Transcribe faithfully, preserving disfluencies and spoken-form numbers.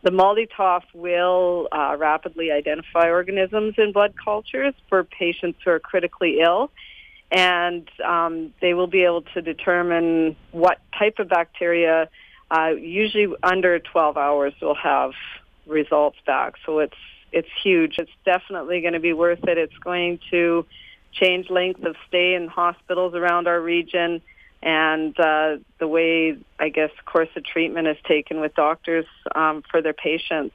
The MALDI-TOF will uh, rapidly identify organisms in blood cultures for patients who are critically ill, and um, they will be able to determine what type of bacteria. Uh, usually under twelve hours we'll have results back. So it's it's huge. It's definitely going to be worth it. It's going to change length of stay in hospitals around our region, and uh, the way, I guess, course of treatment is taken with doctors um, for their patients.